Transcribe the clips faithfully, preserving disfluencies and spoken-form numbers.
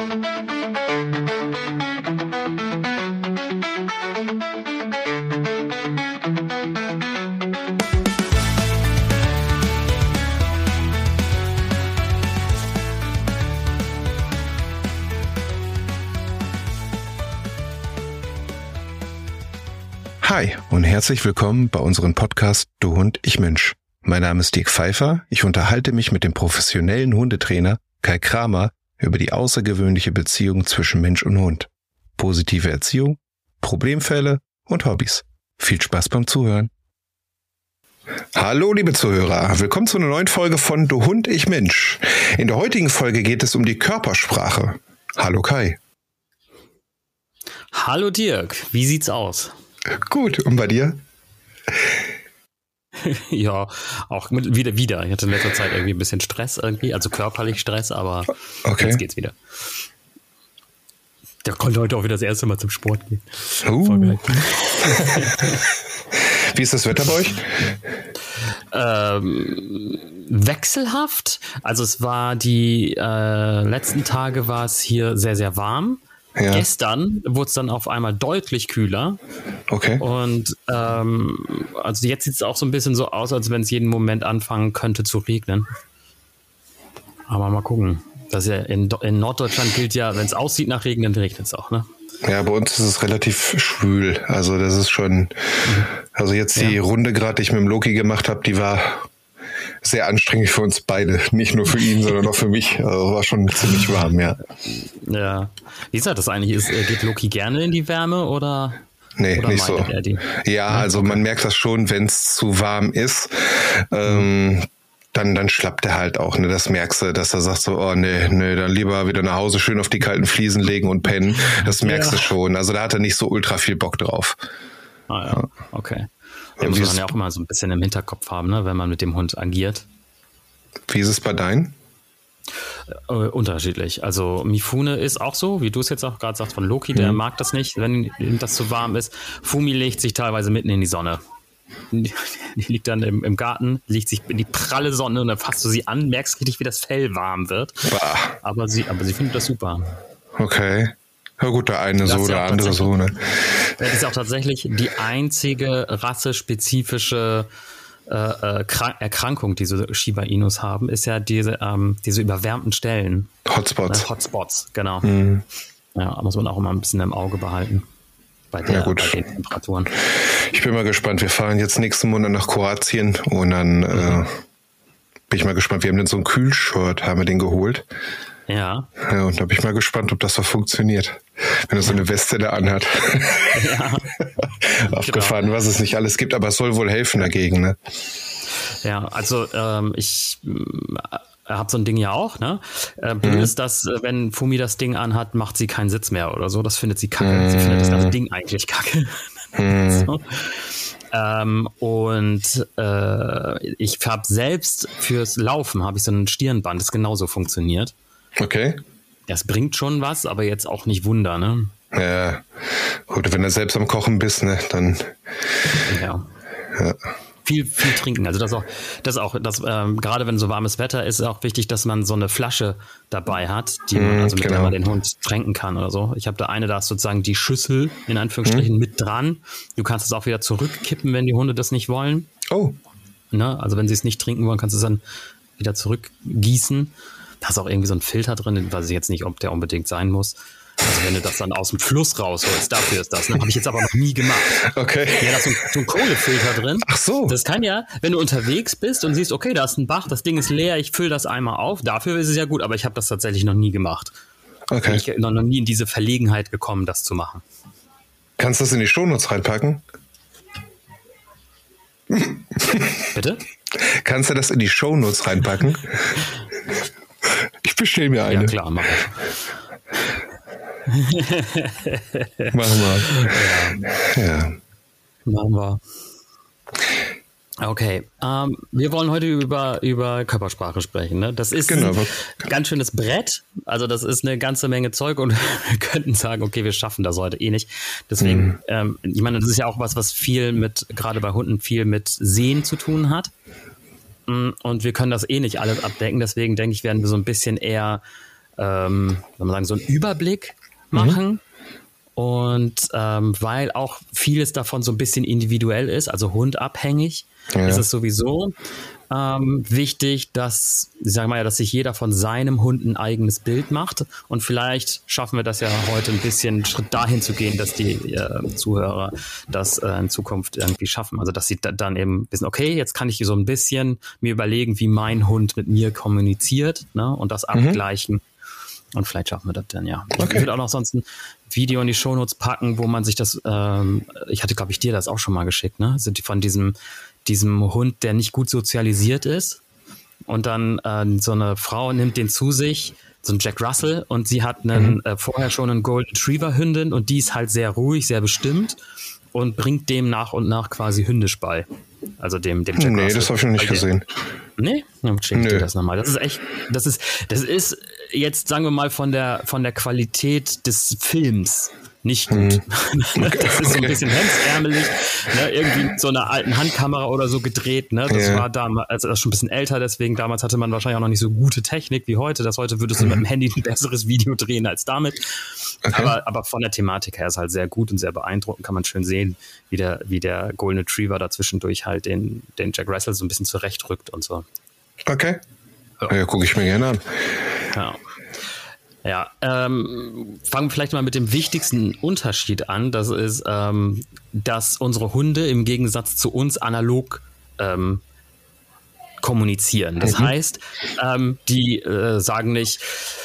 Hi und herzlich willkommen bei unserem Podcast Du Hund, ich Mensch. Mein Name ist Dirk Pfeiffer. Ich unterhalte mich mit dem professionellen Hundetrainer Kai Kramer über die außergewöhnliche Beziehung zwischen Mensch und Hund. Positive Erziehung, Problemfälle und Hobbys. Viel Spaß beim Zuhören. Hallo liebe Zuhörer, willkommen zu einer neuen Folge von Du Hund, ich Mensch. In der heutigen Folge geht es um die Körpersprache. Hallo Kai. Hallo Dirk, wie sieht's aus? Gut, und bei dir? Ja, auch mit, wieder, wieder. Ich hatte in letzter Zeit irgendwie ein bisschen Stress irgendwie, also körperlich Stress, aber okay. Jetzt geht's wieder. Der konnte heute auch wieder das erste Mal zum Sport gehen. Uh. Wie ist das Wetter bei euch? Ähm, wechselhaft. Also es war die äh, letzten Tage war es hier sehr, sehr warm. Ja. Gestern wurde es dann auf einmal deutlich kühler. Okay. Und ähm, also jetzt sieht es auch so ein bisschen so aus, als wenn es jeden Moment anfangen könnte zu regnen. Aber mal gucken. Das ist ja in, in Norddeutschland gilt ja, wenn es aussieht nach Regen, dann regnet es auch, ne? Ja, bei uns ist es relativ schwül. Also das ist schon, also jetzt die ja. Runde gerade, die ich mit dem Loki gemacht habe, die war sehr anstrengend für uns beide. Nicht nur für ihn, sondern auch für mich. Also war schon ziemlich warm, ja. Ja. Wie ist das eigentlich? Ist, geht Loki gerne in die Wärme oder? Nee, oder nicht so. Er die? Ja, also okay. Man merkt das schon, wenn es zu warm ist. Ähm, dann, dann schlappt er halt auch. Ne? Das merkst du, dass er sagt so, oh nee, nee, dann lieber wieder nach Hause schön auf die kalten Fliesen legen und pennen. Das merkst ja. du schon. Also da hat er nicht so ultra viel Bock drauf. Ah ja, okay. Ja, muss man ja auch immer so ein bisschen im Hinterkopf haben, ne, wenn man mit dem Hund agiert. Wie ist es bei deinen? Äh, unterschiedlich. Also Mifune ist auch so, wie du es jetzt auch gerade sagst von Loki, der mhm. mag das nicht, wenn das zu warm ist. Fumi legt sich teilweise mitten in die Sonne. Die, die liegt dann im, im Garten, legt sich in die pralle Sonne und dann fasst du sie an, merkst richtig, wie das Fell warm wird. Bah. Aber sie, aber sie findet das super. Okay. Ja gut, der eine so, der andere so, ne? Das ist auch tatsächlich die einzige rassespezifische äh, äh, Erkrankung, die so Shiba Inus haben, ist ja diese, ähm, diese überwärmten Stellen. Hotspots. Äh, Hotspots, genau. Mhm. Ja, muss man auch immer ein bisschen im Auge behalten. Bei, der, ja, gut. bei den Temperaturen. Ich bin mal gespannt. Wir fahren jetzt nächsten Monat nach Kroatien und dann mhm. äh, bin ich mal gespannt. Wir haben dann so ein Kühlshirt, haben wir den geholt. Ja. Ja, und da bin ich mal gespannt, ob das so funktioniert. Wenn er so eine Weste da anhat. Ja. Aufgefahren, genau. Was es nicht alles gibt, aber es soll wohl helfen dagegen, ne? Ja, also ähm, ich äh, habe so ein Ding ja auch, ne? Äh, blöd mhm. ist, dass wenn Fumi das Ding anhat, macht sie keinen Sitz mehr oder so. Das findet sie kacke. Mhm. Sie findet das ganze Ding eigentlich kacke. Mhm. So. Ähm, und äh, ich habe selbst fürs Laufen habe ich so ein Stirnband, das genauso funktioniert. Okay. Das bringt schon was, aber jetzt auch nicht Wunder, ne? Ja, gut, wenn du selbst am Kochen bist, ne, dann... Ja. ja. Viel, viel trinken. Also das auch, das auch, das ähm, gerade wenn so warmes Wetter ist, ist auch wichtig, dass man so eine Flasche dabei hat, die man, also mit genau. der man den Hund tränken kann oder so. Ich habe da eine, da ist sozusagen die Schüssel in Anführungsstrichen mhm. mit dran. Du kannst es auch wieder zurückkippen, wenn die Hunde das nicht wollen. Oh. Ne? Also wenn sie es nicht trinken wollen, kannst du es dann wieder zurückgießen. Da ist auch irgendwie so ein Filter drin, weiß ich jetzt nicht, ob der unbedingt sein muss. Also wenn du das dann aus dem Fluss rausholst, dafür ist das. Ne? Habe ich jetzt aber noch nie gemacht. Okay. Ja, da ist so ein, so ein Kohlefilter drin. Ach so. Das kann ja, wenn du unterwegs bist und siehst, okay, da ist ein Bach, das Ding ist leer, ich fülle das einmal auf. Dafür ist es ja gut, aber ich habe das tatsächlich noch nie gemacht. Okay. Ich bin noch nie in diese Verlegenheit gekommen, das zu machen. Kannst du das in die Shownotes reinpacken? Bitte? Kannst du das in die Shownotes reinpacken? Ich bestelle mir eine. Ja, klar, mach ich. Machen wir. Ja. ja. Machen wir. Okay, ähm, wir wollen heute über, über Körpersprache sprechen. Ne? Das ist genau. ein ganz schönes Brett. Also das ist eine ganze Menge Zeug und wir könnten sagen, okay, wir schaffen das heute eh nicht. Deswegen, mhm. ähm, ich meine, das ist ja auch was, was viel mit, gerade bei Hunden, viel mit Sehen zu tun hat. Und wir können das eh nicht alles abdecken. Deswegen denke ich, werden wir so ein bisschen eher ähm, soll man sagen, so einen Überblick machen. Mhm. Und ähm, weil auch vieles davon so ein bisschen individuell ist, also hundabhängig, ja. ist es sowieso ähm, wichtig, dass, ich sage mal ja, dass sich jeder von seinem Hund ein eigenes Bild macht. Und vielleicht schaffen wir das ja heute ein bisschen einen Schritt dahin zu gehen, dass die äh, Zuhörer das äh, in Zukunft irgendwie schaffen. Also dass sie da, dann eben wissen, okay, jetzt kann ich so ein bisschen mir überlegen, wie mein Hund mit mir kommuniziert, ne, und das mhm. abgleichen. Und vielleicht schaffen wir das dann, ja. Okay. Ich würde auch noch sonst ein Video in die Shownotes packen, wo man sich das, ähm, ich hatte, glaube ich, dir das auch schon mal geschickt, ne? Sind die von diesem, diesem Hund, der nicht gut sozialisiert ist. Und dann äh, so eine Frau nimmt den zu sich, so ein Jack Russell, und sie hat einen, mhm. äh, vorher schon einen Golden Retriever Hündin, und die ist halt sehr ruhig, sehr bestimmt und bringt dem nach und nach quasi hündisch bei. Also dem, dem Jack nee, Russell. Das habe ich noch nicht gesehen. Nee? Dann schicke ich dir das nochmal. Das ist echt, das ist, das ist jetzt, sagen wir mal, von der, von der Qualität des Films nicht gut. Mhm. Okay. Das ist so ein bisschen hemdsärmelig, ne? Irgendwie mit so einer alten Handkamera oder so gedreht. Ne? Das ja. war damals, also das ist schon ein bisschen älter, deswegen damals hatte man wahrscheinlich auch noch nicht so gute Technik wie heute. Das heute würdest du mhm. mit dem Handy ein besseres Video drehen als damit. Okay. Aber, aber von der Thematik her ist halt sehr gut und sehr beeindruckend. Kann man schön sehen, wie der, wie der Golden Retriever dazwischendurch halt den, den Jack Russell so ein bisschen zurechtrückt und so. Okay. Ja, ja, gucke ich mir gerne an. Ja. Ja, ähm, fangen wir vielleicht mal mit dem wichtigsten Unterschied an. Das ist, ähm, dass unsere Hunde im Gegensatz zu uns analog ähm, kommunizieren. Das mhm. heißt, ähm, die äh, sagen nicht,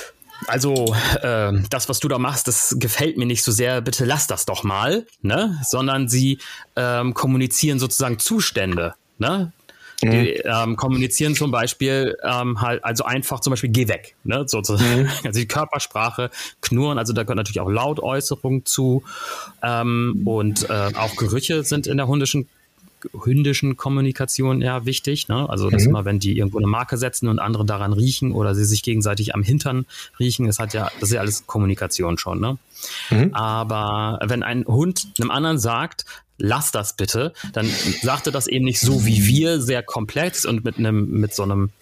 also äh, das, was du da machst, das gefällt mir nicht so sehr, bitte lass das doch mal, ne? Sondern sie ähm, kommunizieren sozusagen Zustände, ne? Die ähm, kommunizieren zum Beispiel ähm, halt, also einfach zum Beispiel geh weg, ne, sozusagen. Mhm. Also die Körpersprache, Knurren, also da gehört natürlich auch Lautäußerung zu, ähm, und äh, auch Gerüche sind in der hundischen hündischen Kommunikation ja wichtig, ne? Also das mhm. immer, wenn die irgendwo eine Marke setzen und andere daran riechen oder sie sich gegenseitig am Hintern riechen, das hat ja, das ist ja alles Kommunikation schon, ne? Mhm. Aber wenn ein Hund einem anderen sagt, lass das bitte, dann sagt er das eben nicht so wie wir, sehr komplex und mit einem, mit so einem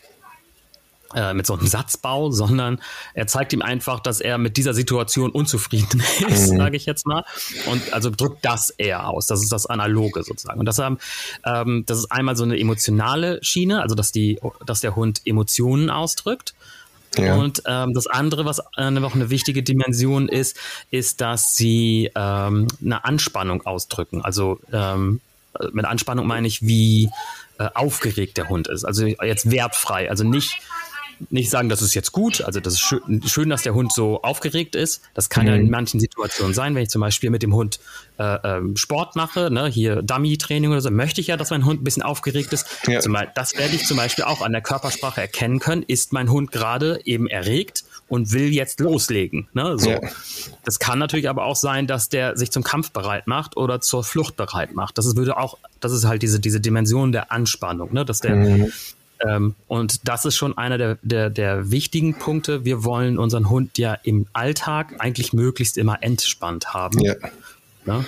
äh, mit so einem Satzbau, sondern er zeigt ihm einfach, dass er mit dieser Situation unzufrieden ist, mhm. sage ich jetzt mal. Und also drückt das eher aus. Das ist das Analoge sozusagen. Und das, haben, ähm, das ist einmal so eine emotionale Schiene, also dass, die, dass der Hund Emotionen ausdrückt. Ja. Und ähm, das andere, was äh, noch eine wichtige Dimension ist, ist, dass sie ähm, eine Anspannung ausdrücken. Also ähm, mit Anspannung meine ich, wie äh, aufgeregt der Hund ist. Also jetzt wertfrei. Also nicht nicht sagen, das ist jetzt gut, also das ist schön, schön, dass der Hund so aufgeregt ist. Das kann mhm. ja in manchen Situationen sein, wenn ich zum Beispiel mit dem Hund äh, ähm, Sport mache, ne, hier Dummy-Training oder so, möchte ich ja, dass mein Hund ein bisschen aufgeregt ist. Ja. Zum Beispiel, das werde ich zum Beispiel auch an der Körpersprache erkennen können. Ist mein Hund gerade eben erregt und will jetzt loslegen? Ne, so. Ja. Das kann natürlich aber auch sein, dass der sich zum Kampf bereit macht oder zur Flucht bereit macht. Das ist, würde auch, das ist halt diese, diese Dimension der Anspannung, ne, dass der mhm. Ähm, und das ist schon einer der, der, der wichtigen Punkte. Wir wollen unseren Hund ja im Alltag eigentlich möglichst immer entspannt haben. Ja. Ja?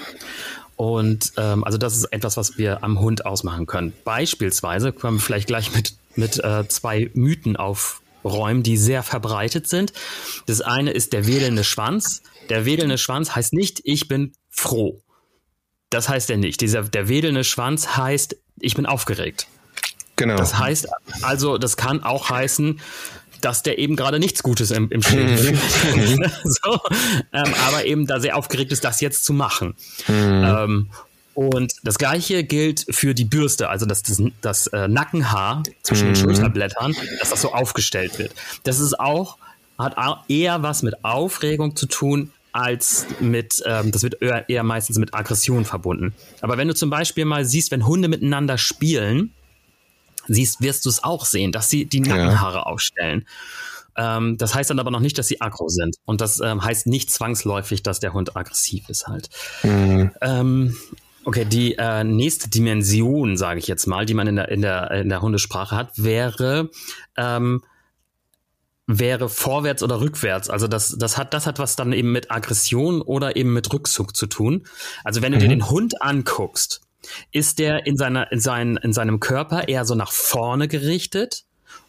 Und ähm, also das ist etwas, was wir am Hund ausmachen können. Beispielsweise können wir vielleicht gleich mit, mit äh, zwei Mythen aufräumen, die sehr verbreitet sind. Das eine ist der wedelnde Schwanz. Der wedelnde Schwanz heißt nicht, ich bin froh. Das heißt er nicht. Dieser, der wedelnde Schwanz heißt, ich bin aufgeregt. Genau. Das heißt, also das kann auch heißen, dass der eben gerade nichts Gutes im, im Schilde führt. so, ähm, aber eben da sehr aufgeregt ist, das jetzt zu machen. Mhm. Ähm, und das Gleiche gilt für die Bürste, also das, das, das äh, Nackenhaar zwischen mhm. den Schulterblättern, dass das so aufgestellt wird. Das ist auch, hat eher was mit Aufregung zu tun, als mit, ähm, das wird eher, eher meistens mit Aggression verbunden. Aber wenn du zum Beispiel mal siehst, wenn Hunde miteinander spielen, siehst, wirst du es auch sehen, dass sie die Nackenhaare ja. aufstellen. Ähm, das heißt dann aber noch nicht, dass sie aggro sind. Und das ähm, heißt nicht zwangsläufig, dass der Hund aggressiv ist halt. Mhm. Ähm, okay, die äh, nächste Dimension, sage ich jetzt mal, die man in der, in der, in der Hundesprache hat, wäre, ähm, wäre vorwärts oder rückwärts. Also das, das hat, das hat was dann eben mit Aggression oder eben mit Rückzug zu tun. Also wenn du mhm. dir den Hund anguckst, ist der in seiner, in seinen, in seinem Körper eher so nach vorne gerichtet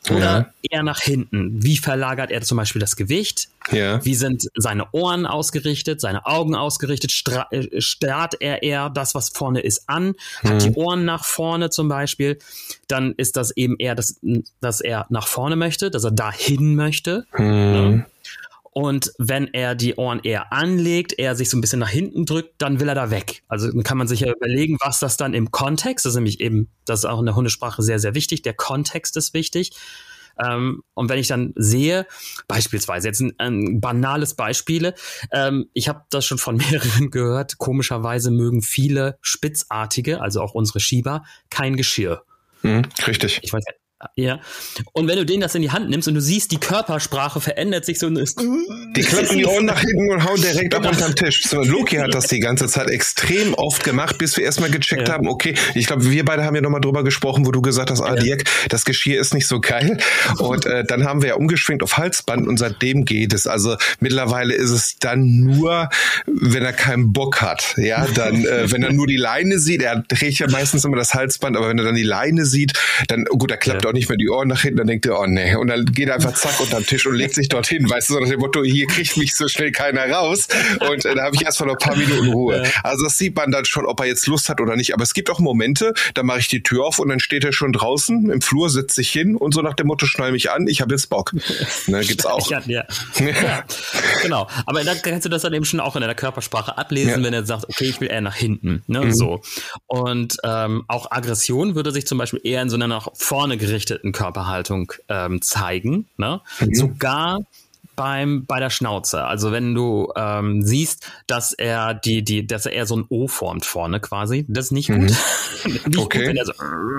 oder ja. eher nach hinten? Wie verlagert er zum Beispiel das Gewicht? Ja. Wie sind seine Ohren ausgerichtet, seine Augen ausgerichtet? Stra- äh, starrt er eher das, was vorne ist, an? Hat Mhm. die Ohren nach vorne zum Beispiel? Dann ist das eben eher, das, dass er nach vorne möchte, dass er dahin möchte. Mhm. Ne? Und wenn er die Ohren eher anlegt, er sich so ein bisschen nach hinten drückt, dann will er da weg. Also dann kann man sich ja überlegen, was das dann im Kontext, das ist nämlich eben, das ist auch in der Hundesprache sehr, sehr wichtig, der Kontext ist wichtig. Ähm, und wenn ich dann sehe, beispielsweise jetzt ein, ein banales Beispiele, ähm, ich habe das schon von mehreren gehört, komischerweise mögen viele Spitzartige, also auch unsere Shiba, kein Geschirr. Mhm, richtig. Ich weiß nicht. Ja. Und wenn du denen das in die Hand nimmst und du siehst, die Körpersprache verändert sich so. Die klappen die Ohren nach hinten und hauen direkt ab unterm Tisch. So, Loki hat das die ganze Zeit extrem oft gemacht, bis wir erstmal gecheckt ja. haben, okay, ich glaube, wir beide haben ja nochmal drüber gesprochen, wo du gesagt hast, ah, ja. Dirk, das Geschirr ist nicht so geil. Und äh, dann haben wir ja umgeschwenkt auf Halsband und seitdem geht es. Also mittlerweile ist es dann nur, wenn er keinen Bock hat. Ja, dann, äh, wenn er nur die Leine sieht, er trägt ja meistens immer das Halsband, aber wenn er dann die Leine sieht, dann, gut, er klappt ja. auch nicht mehr die Ohren nach hinten, dann denkt er, oh nee, und dann geht er einfach zack unterm Tisch und legt sich dorthin, weißt du, so nach dem Motto, hier kriegt mich so schnell keiner raus und äh, da habe ich erstmal noch ein paar Minuten Ruhe. Ja. Also das sieht man dann schon, ob er jetzt Lust hat oder nicht, aber es gibt auch Momente, da mache ich die Tür auf und dann steht er schon draußen im Flur, setzt sich hin und so nach dem Motto, schnall mich an, ich habe jetzt Bock. Ne, gibt's auch. Ja, ja. ja, genau. Aber da kannst du das dann eben schon auch in der Körpersprache ablesen, ja. wenn er sagt, okay, ich will eher nach hinten, ne, mhm. so. Und ähm, auch Aggression würde sich zum Beispiel eher in so einer nach vorne gerichteten Körperhaltung ähm, zeigen, ne? Mhm. Sogar beim bei der Schnauze. Also wenn du ähm, siehst, dass er die die dass er eher so ein O formt vorne quasi, das ist nicht gut. Mhm. nicht okay. gut, wenn er so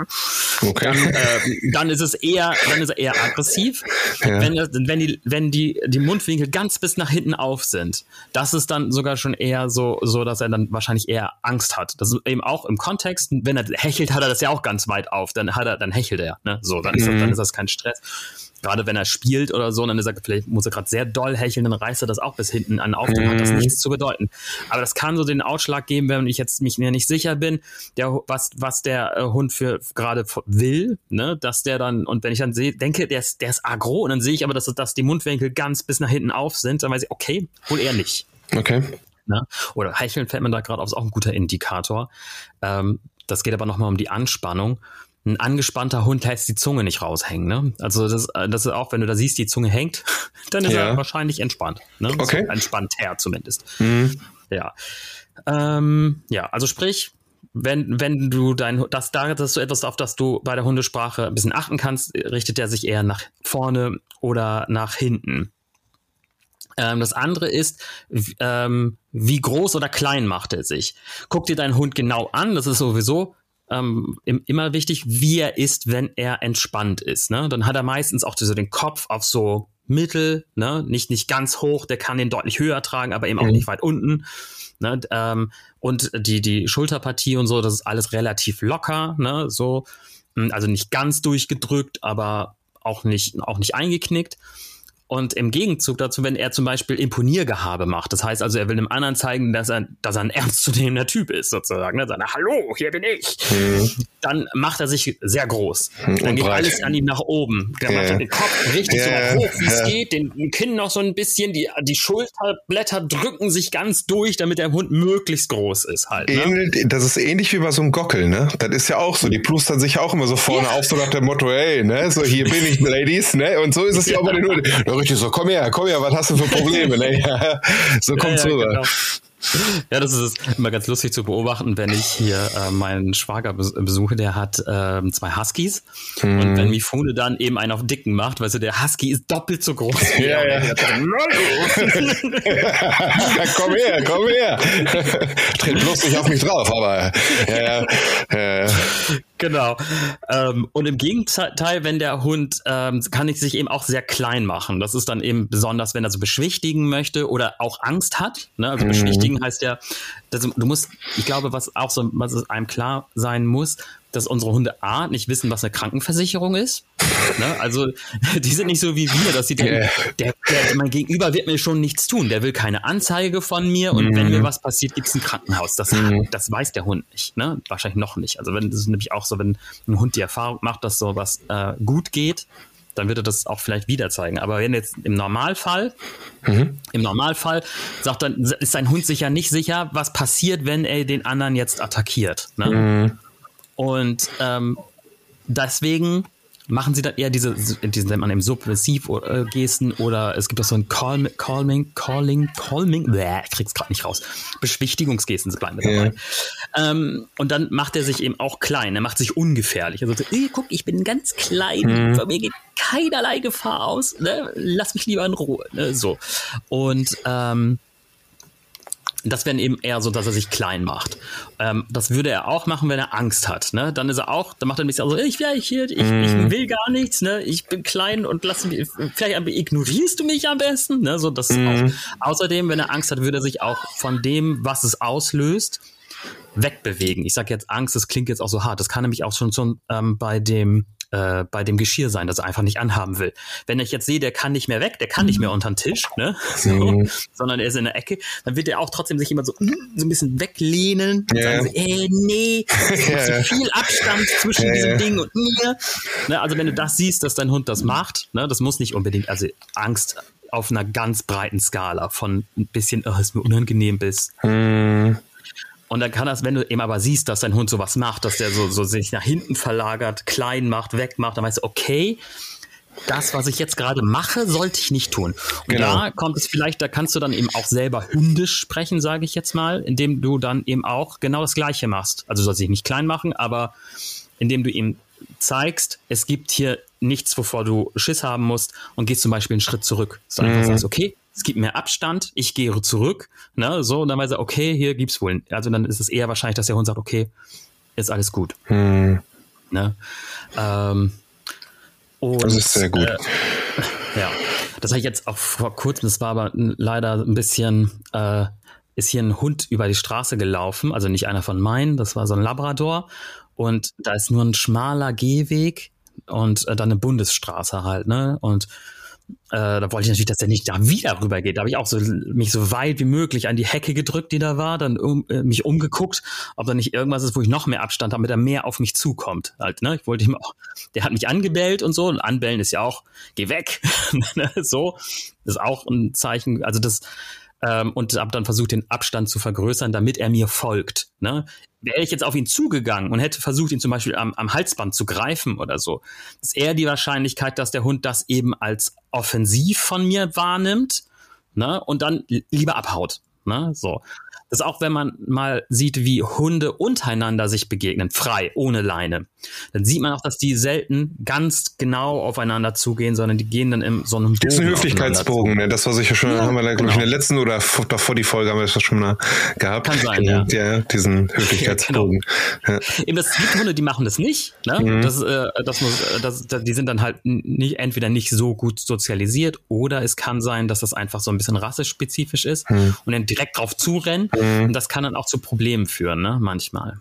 okay. dann, äh, dann ist es eher dann ist er eher aggressiv. Ja. Wenn er, wenn die wenn die die Mundwinkel ganz bis nach hinten auf sind, das ist dann sogar schon eher so so, dass er dann wahrscheinlich eher Angst hat. Das ist eben auch im Kontext, wenn er hechelt, hat er das ja auch ganz weit auf, dann hat er dann hechelt er, ne? So, dann ist das, dann ist das kein Stress. Gerade wenn er spielt oder so, dann ist er, vielleicht muss er gerade sehr doll hecheln, dann reißt er das auch bis hinten an auf, dann hat das nichts zu bedeuten. Aber das kann so den Ausschlag geben, wenn ich jetzt mich mir nicht sicher bin, der, was, was der äh, Hund für gerade will, ne, dass der dann, und wenn ich dann sehe, denke, der ist, der ist aggro, und dann sehe ich aber, dass, dass die Mundwinkel ganz bis nach hinten auf sind, dann weiß ich, okay, wohl eher nicht. Okay. Ne? Oder hecheln fällt mir da gerade auf, ist auch ein guter Indikator. Ähm, das geht aber nochmal um die Anspannung. Ein angespannter Hund lässt die Zunge nicht raushängen, ne? Also das, das ist auch, wenn du da siehst, die Zunge hängt, dann ist ja. er wahrscheinlich entspannt, ne? Okay. So entspannter zumindest. Mhm. Ja. Ähm, ja, also sprich, wenn, wenn du dein, das da, das ist so etwas, auf das du bei der Hundesprache ein bisschen achten kannst, richtet er sich eher nach vorne oder nach hinten. Ähm, das andere ist, ähm, wie groß oder klein macht er sich? Guck dir deinen Hund genau an, das ist sowieso Ähm, immer wichtig, wie er ist, wenn er entspannt ist, ne? Dann hat er meistens auch so den Kopf auf so Mittel, ne? Nicht, nicht ganz hoch, der kann den deutlich höher tragen, aber eben auch mhm. nicht weit unten, ne? Ähm, und die, die Schulterpartie und so, das ist alles relativ locker, ne? So, also nicht ganz durchgedrückt, aber auch nicht, auch nicht eingeknickt. Und im Gegenzug dazu, wenn er zum Beispiel Imponiergehabe macht, das heißt also, er will dem anderen zeigen, dass er, dass er ein ernstzunehmender Typ ist, sozusagen. Ne? Sagt, hallo, hier bin ich. Mhm. Dann macht er sich sehr groß. Dann und geht breit. Alles an ihm nach oben. Dann ja. macht er den Kopf richtig ja. so weit hoch, wie es ja. geht, den Kinn noch so ein bisschen, die, die Schulterblätter drücken sich ganz durch, damit der Hund möglichst groß ist halt. Ne? Das ist ähnlich wie bei so einem Gockel, ne? Das ist ja auch so, die plustern sich auch immer so vorne ja. auf, so nach dem Motto, hey, ne, so hier bin ich, Ladies, ne? Und so ist es ja, ja auch bei den Hunden. Richtig so, komm her, komm her, was hast du für Probleme? Ne? So kommt's ja, ja, rüber. Genau. Ja, das ist immer ganz lustig zu beobachten, wenn ich hier äh, meinen Schwager besuche, der hat äh, zwei Huskies hm. und wenn Mifune dann eben einen auf Dicken macht, weißt du, der Husky ist doppelt so groß wie ja, er. Ja. Komm her, komm her. Tritt bloß nicht auf mich drauf, aber ja, ja, ja. Genau. Ähm, und im Gegenteil, wenn der Hund ähm, kann ich sich eben auch sehr klein machen. Das ist dann eben besonders, wenn er so beschwichtigen möchte oder auch Angst hat. Ne? Also mhm. beschwichtigen heißt ja, dass du musst, ich glaube, was auch so, was einem klar sein muss, dass unsere Hunde A, nicht wissen, was eine Krankenversicherung ist. Ne? Also die sind nicht so wie wir, dass sie denken, yeah. der, der, mein Gegenüber wird mir schon nichts tun. Der will keine Anzeige von mir und mm. wenn mir was passiert, gibt es ein Krankenhaus. Das, mm. das weiß der Hund nicht. Ne? Wahrscheinlich noch nicht. Also wenn das ist nämlich auch so, wenn ein Hund die Erfahrung macht, dass sowas äh, gut geht, dann wird er das auch vielleicht wieder zeigen. Aber wenn jetzt im Normalfall, Mhm. im Normalfall sagt dann, ist sein Hund sich ja nicht sicher, was passiert, wenn er den anderen jetzt attackiert. Ne? Mhm. Und ähm, deswegen machen sie dann eher diese, diesen nennt man eben Subversiv-Gesten oder es gibt auch so ein Calm, Calming, Calling, Calming, bäh, ich krieg's gerade nicht raus. Beschwichtigungsgesten bleiben mit dabei. Ja. Ähm, und dann macht er sich eben auch klein, er macht sich ungefährlich. Also, ey, guck, ich bin ganz klein, mhm. von mir geht keinerlei Gefahr aus, ne? Lass mich lieber in Ruhe. Ne? So. Und ähm, das wäre eben eher so, dass er sich klein macht. Ähm, das würde er auch machen, wenn er Angst hat. Ne? Dann ist er auch, dann macht er mich so, ich, ich, ich, ich will gar nichts, ne? Ich bin klein und lass mich, vielleicht ignorierst du mich am besten. Ne? So, das mm. auch. Außerdem, wenn er Angst hat, würde er sich auch von dem, was es auslöst, wegbewegen. Ich sage jetzt Angst, das klingt jetzt auch so hart. Das kann nämlich auch schon, schon ähm, bei dem äh, bei dem Geschirr sein, das er einfach nicht anhaben will. Wenn ich jetzt sehe, der kann nicht mehr weg, der kann nicht mehr unter den Tisch, ne? So, mhm. sondern er ist in der Ecke, dann wird er auch trotzdem sich immer so, so ein bisschen weglehnen und yeah. sagen so, äh, nee, es ist so viel Abstand zwischen yeah. diesem Ding und mir. Ne? Also wenn du das siehst, dass dein Hund das macht, ne? Das muss nicht unbedingt, also Angst auf einer ganz breiten Skala von ein bisschen, oh, ist mir unangenehm bis mhm. Und dann kann das, wenn du eben aber siehst, dass dein Hund sowas macht, dass der so, so sich nach hinten verlagert, klein macht, wegmacht, dann weißt du, okay, das, was ich jetzt gerade mache, sollte ich nicht tun. Und genau. da kommt es vielleicht, da kannst du dann eben auch selber hündisch sprechen, sage ich jetzt mal, indem du dann eben auch genau das Gleiche machst. Also du sollst dich nicht klein machen, aber indem du ihm zeigst, es gibt hier nichts, wovor du Schiss haben musst und gehst zum Beispiel einen Schritt zurück. Dass du einfach mhm. sagst, okay, es gibt mehr Abstand, ich gehe zurück, ne, so, und dann weiß er, okay, hier gibt's wohl, also dann ist es eher wahrscheinlich, dass der Hund sagt, okay, ist alles gut. Hm. Ne? Ähm, und, das ist sehr gut. Äh, ja, das habe ich jetzt auch vor kurzem, das war aber leider ein bisschen, äh, ist hier ein Hund über die Straße gelaufen, also nicht einer von meinen, das war so ein Labrador und da ist nur ein schmaler Gehweg und äh, dann eine Bundesstraße halt, ne, und Äh, da wollte ich natürlich, dass der nicht da wieder rüber geht. Da habe ich auch so mich so weit wie möglich an die Hecke gedrückt, die da war, dann um, äh, mich umgeguckt, ob da nicht irgendwas ist, wo ich noch mehr Abstand habe, damit er mehr auf mich zukommt. Halt, ne? Ich wollte ihm auch, der hat mich angebellt und so. Und anbellen ist ja auch, geh weg. So, das ist auch ein Zeichen. Also das ähm, und habe dann versucht, den Abstand zu vergrößern, damit er mir folgt. Ne? Wäre ich jetzt auf ihn zugegangen und hätte versucht, ihn zum Beispiel am, am Halsband zu greifen oder so, ist eher die Wahrscheinlichkeit, dass der Hund das eben als offensiv von mir wahrnimmt, ne, und dann lieber abhaut. Ne, so. Das ist auch, wenn man mal sieht, wie Hunde untereinander sich begegnen, frei, ohne Leine. Dann sieht man auch, dass die selten ganz genau aufeinander zugehen, sondern die gehen dann in so einem Bogen. Das ist ein Höflichkeitsbogen, ne? Das war sicher schon, ja, haben wir da, glaube ich, genau. in der letzten oder davor die Folge haben wir das schon mal gehabt. Kann sein, ja. ja. Diesen Höflichkeitsbogen. Ja, genau. ja. Eben, das gibt Hunde, die machen das nicht, ne? Mhm. Das, äh, das muss, das, das, die sind dann halt nicht, entweder nicht so gut sozialisiert oder es kann sein, dass das einfach so ein bisschen rassespezifisch ist mhm. und dann direkt drauf zurennen. Mhm. Und das kann dann auch zu Problemen führen, ne? Manchmal.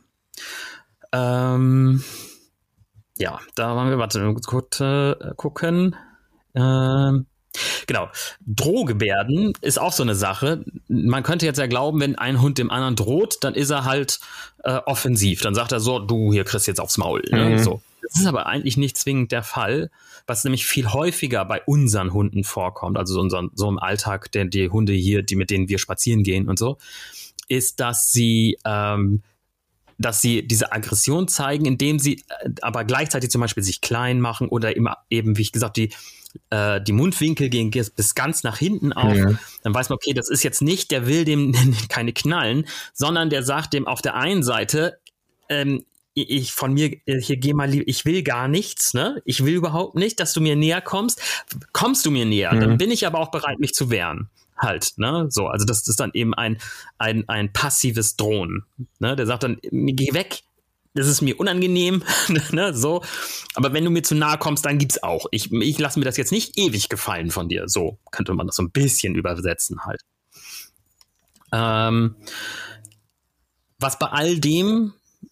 Ähm, ja, da waren wir, warte, kurz äh, gucken. Ähm, genau. Drohgebärden ist auch so eine Sache. Man könnte jetzt ja glauben, wenn ein Hund dem anderen droht, dann ist er halt äh, offensiv. Dann sagt er so, du, hier kriegst jetzt aufs Maul. Ne? Mhm. So. Das ist aber eigentlich nicht zwingend der Fall, was nämlich viel häufiger bei unseren Hunden vorkommt, also so, unseren, so im Alltag, der, die Hunde hier, die mit denen wir spazieren gehen und so, ist, dass sie, ähm, dass sie diese Aggression zeigen, indem sie äh, aber gleichzeitig zum Beispiel sich klein machen oder immer eben, wie ich gesagt, die äh, die Mundwinkel gehen bis ganz nach hinten auf. Ja. Dann weiß man, okay, das ist jetzt nicht, der will dem keine knallen, sondern der sagt dem auf der einen Seite, ähm, ich von mir, hier geh mal, ich will gar nichts, ne? Ich will überhaupt nicht, dass du mir näher kommst. Kommst du mir näher, mhm. dann bin ich aber auch bereit, mich zu wehren. Halt, ne? So, also das ist dann eben ein, ein, ein passives Drohen. Ne? Der sagt dann, geh weg, das ist mir unangenehm, ne? So. Aber wenn du mir zu nahe kommst, dann gibt's auch. Ich, ich lasse mir das jetzt nicht ewig gefallen von dir. So könnte man das so ein bisschen übersetzen halt. Ähm, was bei all dem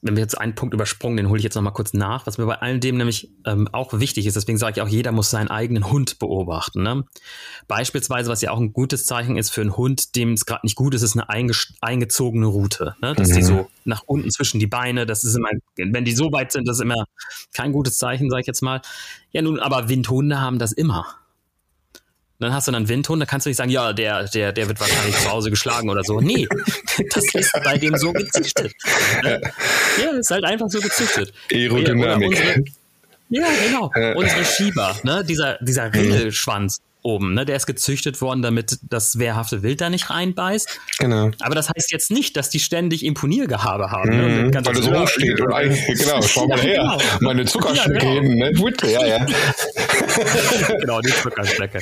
wenn wir jetzt einen Punkt übersprungen, den hole ich jetzt noch mal kurz nach, was mir bei all dem nämlich ähm, auch wichtig ist. Deswegen sage ich auch, jeder muss seinen eigenen Hund beobachten. Ne? Beispielsweise, was ja auch ein gutes Zeichen ist für einen Hund, dem es gerade nicht gut ist, ist eine einge- eingezogene Rute. Ne? Dass mhm. die so nach unten zwischen die Beine, das ist immer, wenn die so weit sind, das ist immer kein gutes Zeichen, sage ich jetzt mal. Ja, nun, aber Windhunde haben das immer. Dann hast du einen Windhund, da kannst du nicht sagen, ja, der, der, der wird wahrscheinlich zu Hause geschlagen oder so. Nee, das ist bei dem so gezüchtet. Ja, ist halt einfach so gezüchtet. Aerodynamik. Unsere, ja, genau. Unsere Schieber, ne, dieser, dieser Ringelschwanz oben, ne, der ist gezüchtet worden, damit das wehrhafte Wild da nicht reinbeißt. Genau. Aber das heißt jetzt nicht, dass die ständig Imponiergehabe haben. Mhm, ne? Weil er so hochsteht und eigentlich, genau, schau mal her, genau. Meine Zuckerschnecke ja, genau. eben, ne? Ja, ja. Genau, die Zuckerschnecke.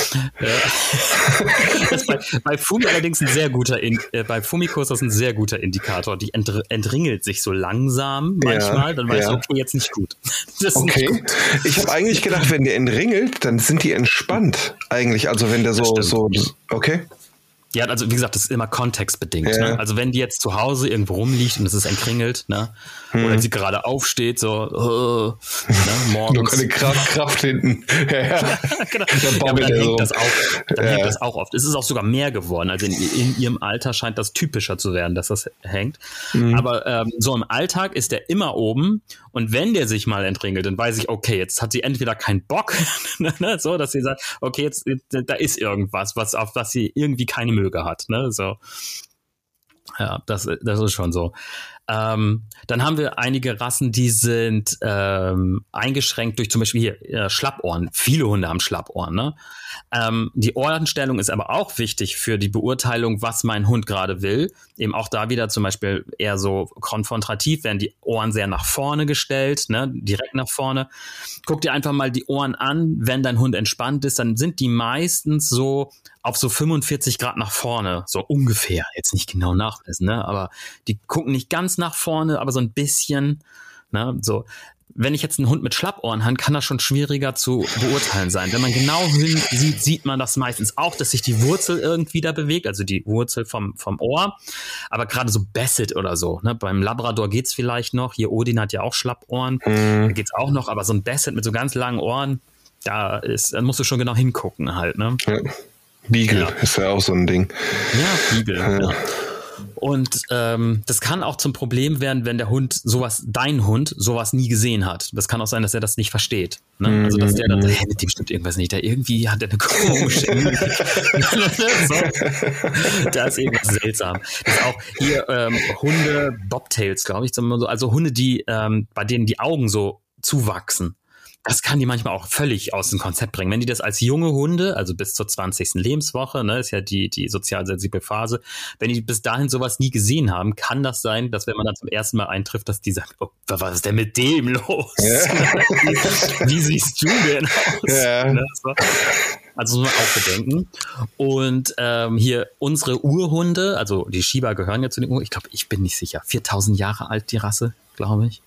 Das ist bei, bei Fumi allerdings ein sehr guter, In, äh, bei Fumiko ist das ein sehr guter Indikator. Die entr- entringelt sich so langsam manchmal, ja, dann weißt ja. du, okay, jetzt nicht gut. Das okay. Nicht gut. Ich habe eigentlich gedacht, wenn der entringelt, dann sind die entspannt. Eigentlich, also wenn der so, so, okay. Ja, also wie gesagt, das ist immer kontextbedingt. Ja. Ne? Also wenn die jetzt zu Hause irgendwo rumliegt und es ist entkringelt, ne? Hm. Oder sie gerade aufsteht, so uh, ne? morgens. Nur keine Kraft, Kraft hinten. Ja, ja. Genau. Ja, aber dann hängt, so. das auch, dann ja. hängt das auch oft. Es ist auch sogar mehr geworden. Also in, in ihrem Alter scheint das typischer zu werden, dass das hängt. Mhm. Aber ähm, so im Alltag ist der immer oben und wenn der sich mal entringelt, dann weiß ich, okay, jetzt hat sie entweder keinen Bock, ne? so, dass sie sagt, okay, jetzt da ist irgendwas, was auf was sie irgendwie keine Möge hat. Ne? So. Ja, das, das ist schon so. Ähm, dann haben wir einige Rassen, die sind ähm, eingeschränkt durch zum Beispiel hier äh, Schlappohren. Viele Hunde haben Schlappohren. Ne? Ähm, die Ohrenstellung ist aber auch wichtig für die Beurteilung, was mein Hund gerade will. Eben auch da wieder zum Beispiel eher so konfrontativ, werden die Ohren sehr nach vorne gestellt, ne? Direkt nach vorne. Guck dir einfach mal die Ohren an, wenn dein Hund entspannt ist, dann sind die meistens so auf so fünfundvierzig Grad nach vorne, so ungefähr, jetzt nicht genau nachmessen, ne? Aber die gucken nicht ganz nach vorne, aber so ein bisschen, ne? So. Wenn ich jetzt einen Hund mit Schlappohren habe, kann das schon schwieriger zu beurteilen sein. Wenn man genau hin sieht, sieht man das meistens auch, dass sich die Wurzel irgendwie da bewegt, also die Wurzel vom, vom Ohr. Aber gerade so Basset oder so, ne? Beim Labrador geht's vielleicht noch. Hier Odin hat ja auch Schlappohren. Mhm. Da geht's auch noch. Aber so ein Basset mit so ganz langen Ohren, da ist, da musst du schon genau hingucken halt, ne? Ja. Beagle ja. ist ja auch so ein Ding. Ja, Beagle, ja. ja. Und ähm, das kann auch zum Problem werden, wenn der Hund sowas, dein Hund, sowas nie gesehen hat. Das kann auch sein, dass er das nicht versteht. Ne? Mm-hmm. Also dass der dann sagt, hey, mit dem stimmt irgendwas nicht. Der irgendwie hat er eine komische so. Da ist irgendwas seltsam. Das ist auch hier ähm, Hunde, Bobtails, glaube ich. Also Hunde, die ähm, bei denen die Augen so zuwachsen. Das kann die manchmal auch völlig aus dem Konzept bringen. Wenn die das als junge Hunde, also bis zur zwanzigsten Lebenswoche, ne, ist ja die, die sozial sensible Phase, wenn die bis dahin sowas nie gesehen haben, kann das sein, dass wenn man dann zum ersten Mal eintrifft, dass die sagen, oh, was ist denn mit dem los? Ja. wie, wie siehst du denn aus? Ja. Ne, so. Also muss man auch bedenken. Und ähm, hier unsere Urhunde, also die Shiba gehören ja zu den Ur, ich glaube, ich bin nicht sicher, viertausend Jahre alt die Rasse, glaube ich.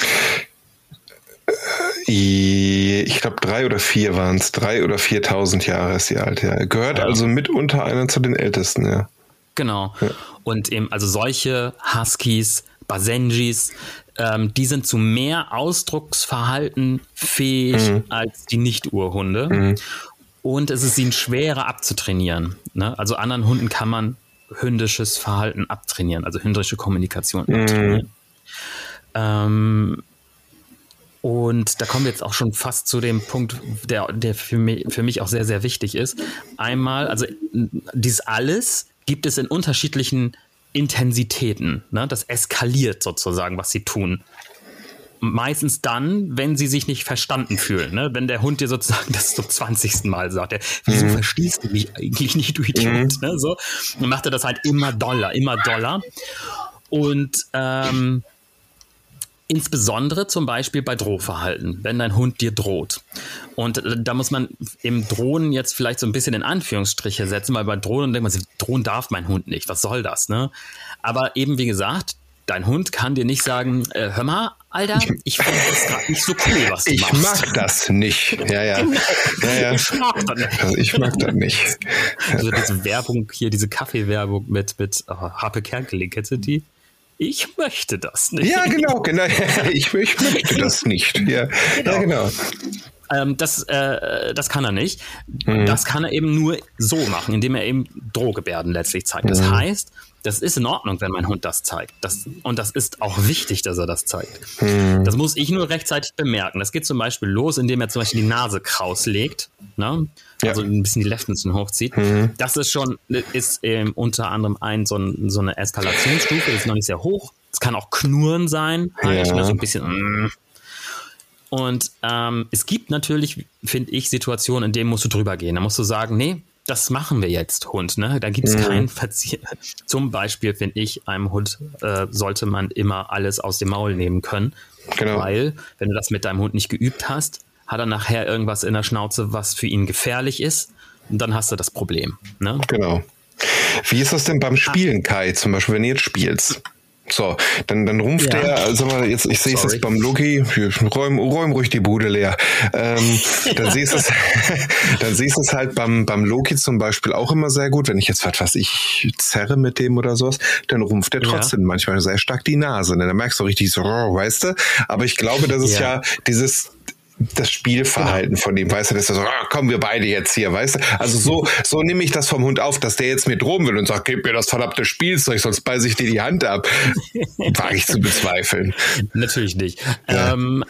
Ich glaube, drei oder vier waren es. Drei oder viertausend Jahre ist sie alt, ja. Gehört ja. also mitunter einer zu den Ältesten, ja. Genau. Ja. Und eben, also solche Huskies, Basenjis, ähm, die sind zu mehr Ausdrucksverhalten fähig mhm. als die Nicht-Urhunde. Mhm. Und es ist ihnen schwerer abzutrainieren. Ne? Also anderen Hunden kann man hündisches Verhalten abtrainieren, also hündische Kommunikation mhm. abtrainieren. Ähm, Und da kommen wir jetzt auch schon fast zu dem Punkt, der, der für mich, für mich auch sehr, sehr wichtig ist. Einmal, also dies alles gibt es in unterschiedlichen Intensitäten. Ne? Das eskaliert sozusagen, was sie tun. Meistens dann, wenn sie sich nicht verstanden fühlen. Ne? Wenn der Hund dir sozusagen das zum zwanzigsten Mal sagt, der, wieso mhm. verstehst du mich eigentlich nicht, du Idiot? Mhm. Ne? So. Dann macht er das halt immer doller, immer doller. Und ähm, insbesondere zum Beispiel bei Drohverhalten, wenn dein Hund dir droht. Und da muss man im Drohen jetzt vielleicht so ein bisschen in Anführungsstriche setzen, weil bei Drohen denkt man sich, drohen darf mein Hund nicht, was soll das, ne? Aber eben wie gesagt, dein Hund kann dir nicht sagen, äh, hör mal, Alter, ich finde das gerade nicht so cool, was du ich machst. Ich mag das nicht. Ja, ja. Genau. ja, ja. Ich mag das nicht. Also ich mag das nicht. Also diese Werbung hier, diese Kaffeewerbung mit, mit oh, Harpe Kerkeling, kennst du die? ich möchte das nicht. Ja, genau, genau. Ich, ich möchte das nicht. Ja, genau. Ja, genau. Ähm, das, äh, das kann er nicht. Mhm. Das kann er eben nur so machen, indem er eben Drohgebärden letztlich zeigt. Das mhm. heißt, das ist in Ordnung, wenn mein Hund das zeigt. Das, und das ist auch wichtig, dass er das zeigt. Mhm. Das muss ich nur rechtzeitig bemerken. Das geht zum Beispiel los, indem er zum Beispiel die Nase kraus legt, ne? Also ja. ein bisschen die Leftenzen hochzieht. Mhm. Das ist schon, ist ähm, unter anderem ein, so, ein, so eine Eskalationsstufe, das ist noch nicht sehr hoch. Es kann auch Knurren sein, halt, ja. ne? So ein bisschen. Mm. Und ähm, es gibt natürlich, finde ich, Situationen, in denen musst du drüber gehen. Da musst du sagen, nee, das machen wir jetzt, Hund. Ne? Da gibt es mhm. keinen Verzieh. Zum Beispiel, finde ich, einem Hund äh, sollte man immer alles aus dem Maul nehmen können. Genau. Weil, wenn du das mit deinem Hund nicht geübt hast, hat er nachher irgendwas in der Schnauze, was für ihn gefährlich ist. Und dann hast du das Problem. Ne? Genau. Wie ist das denn beim Spielen, Kai? Zum Beispiel, wenn ihr jetzt spielst. So, dann, dann rumpft ja. der, sag mal, jetzt, ich sehe es jetzt beim Loki, räum, räum ruhig die Bude leer. Ähm, dann siehst du es, dann siehst du es halt beim, beim Loki zum Beispiel auch immer sehr gut. Wenn ich jetzt was, was ich zerre mit dem oder sowas, dann rumpft der trotzdem ja. manchmal sehr stark die Nase. Dann merkst du richtig so, weißt du? Aber ich glaube, das ist ja, ja dieses, das Spielverhalten genau. von ihm, weißt du, das ist so, ah, kommen wir beide jetzt hier, weißt du? Also so, so nehme ich das vom Hund auf, dass der jetzt mir drohen will und sagt, gib mir das verdammte Spielzeug, sonst beiße ich dir die Hand ab. Wage ich zu bezweifeln. Natürlich nicht. Ja. Ähm,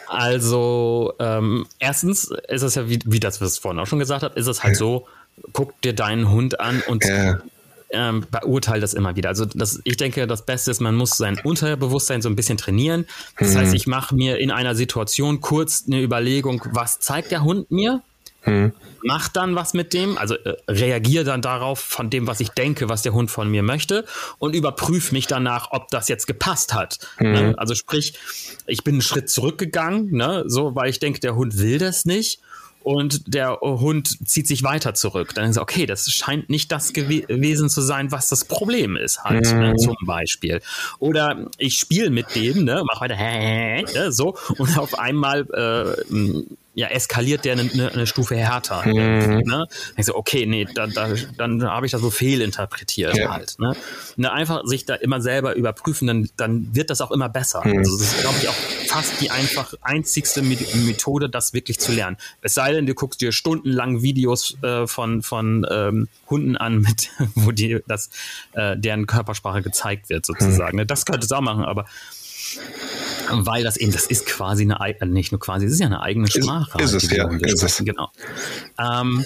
also, ähm, erstens ist es ja, wie, wie das, was ich vorhin auch schon gesagt habe, ist es halt ja. so, guck dir deinen Hund an und ja. Ähm, beurteile das immer wieder. Also das, ich denke, das Beste ist, man muss sein Unterbewusstsein so ein bisschen trainieren. Das mhm. heißt, ich mache mir in einer Situation kurz eine Überlegung, was zeigt der Hund mir? Mhm. Mach dann was mit dem, also äh, reagiere dann darauf von dem, was ich denke, was der Hund von mir möchte und überprüfe mich danach, ob das jetzt gepasst hat. Mhm. Ne? Also sprich, ich bin einen Schritt zurückgegangen, ne? So, weil ich denke, der Hund will das nicht. Und der Hund zieht sich weiter zurück. Dann ist es, okay, das scheint nicht das gew- gewesen zu sein, was das Problem ist, halt, mhm. ne, zum Beispiel. Oder ich spiele mit dem, ne, mach weiter, hä, ne, so, und auf einmal äh, ja, eskaliert der eine, eine Stufe härter. Mhm. Ne? Ich so, okay, nee, da, da, dann habe ich das so fehlinterpretiert ja. halt. Ne? Ne, einfach sich da immer selber überprüfen, dann, dann wird das auch immer besser. Mhm. Also das ist, glaube ich, auch fast die einfach einzigste Methode, das wirklich zu lernen. Es sei denn, du guckst dir stundenlang Videos äh, von, von ähm, Hunden an, mit, wo die, das, äh, deren Körpersprache gezeigt wird, sozusagen. Mhm. Das könntest du auch machen, aber weil das eben, das ist quasi eine eigene, nicht nur quasi, es ist ja eine eigene Sprache. Ist, ist es, ja. Ist es. Genau. Ähm,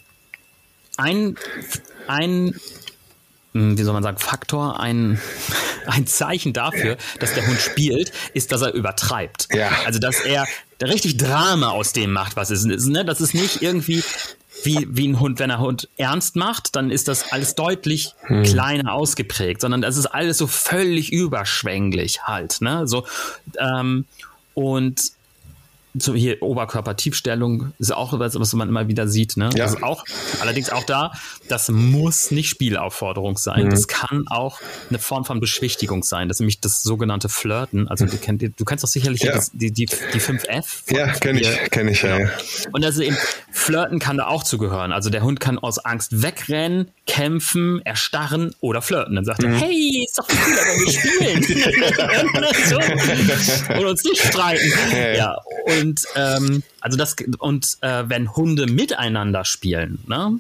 ein, ein, wie soll man sagen, Faktor, ein, ein Zeichen dafür, dass der Hund spielt, ist, dass er übertreibt. Ja. Also, dass er richtig Drama aus dem macht, was es ist. Ne? Das ist nicht irgendwie wie, wie ein Hund, wenn er Hund ernst macht, dann ist das alles deutlich hm. kleiner ausgeprägt, sondern das ist alles so völlig überschwänglich halt, ne, so, ähm, und so hier Oberkörpertiefstellung ist auch was, was man immer wieder sieht, ne? Ja. Das ist auch, allerdings auch da, das muss nicht Spielaufforderung sein. Mhm. Das kann auch eine Form von Beschwichtigung sein. Das ist nämlich das sogenannte Flirten. Also du kennst, du kennst doch sicherlich ja. das, die, die, die fünf F. Ja, kenne ich, kenne ich, ja, ja. Und also eben, Flirten kann da auch zugehören. Also der Hund kann aus Angst wegrennen, kämpfen, erstarren oder flirten. Dann sagt mhm. er, hey, ist doch cool, aber wir spielen. Und uns nicht streiten. Ja, ja. ja. Und ähm, also das und äh, wenn Hunde miteinander spielen, ne,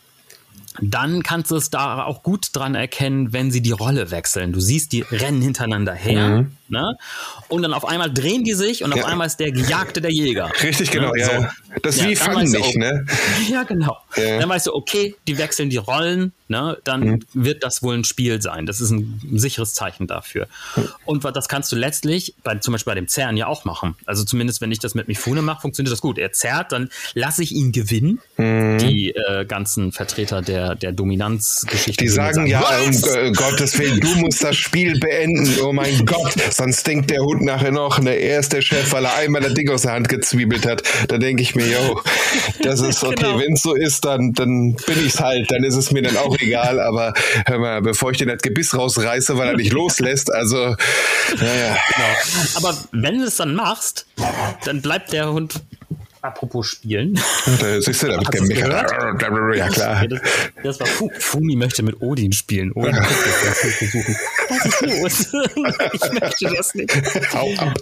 dann kannst du es da auch gut dran erkennen, wenn sie die Rolle wechseln. Du siehst, die rennen hintereinander her, mhm. ne? Und dann auf einmal drehen die sich und ja. auf einmal ist der Gejagte der Jäger. Richtig, genau, ne? ja. So. Das ist ja, wie Fangen nicht, ne? Ja, genau. Ja. Dann weißt du, okay, die wechseln die Rollen, ne? Dann mhm. wird das wohl ein Spiel sein. Das ist ein sicheres Zeichen dafür. Mhm. Und das kannst du letztlich, bei, zum Beispiel bei dem Zerren ja auch machen. Also zumindest, wenn ich das mit Mifune mache, funktioniert das gut. Er zerrt, dann lasse ich ihn gewinnen. Mhm. Die äh, ganzen Vertreter der, der Dominanzgeschichte. Die sagen, ja, um Gottes Willen, du musst das Spiel beenden. Oh mein Gott, sonst denkt der Hund nachher noch, ne, er ist der Chef, weil er einmal das Ding aus der Hand gezwiebelt hat. Da denke ich mir, yo, das ist okay, genau. Wenn es so ist, dann, dann bin ich's halt, dann ist es mir dann auch egal, aber hör mal, bevor ich den das Gebiss rausreiße, weil er nicht loslässt, also, naja. Genau. Aber wenn du es dann machst, dann bleibt der Hund apropos Spielen. Da siehst du, da wird gemeckert. Ja, klar. Das, das war Fu- Fumi möchte mit Odin spielen. Odin guckt das das versuchen. Was ist los? Ich möchte das nicht. Hau ab.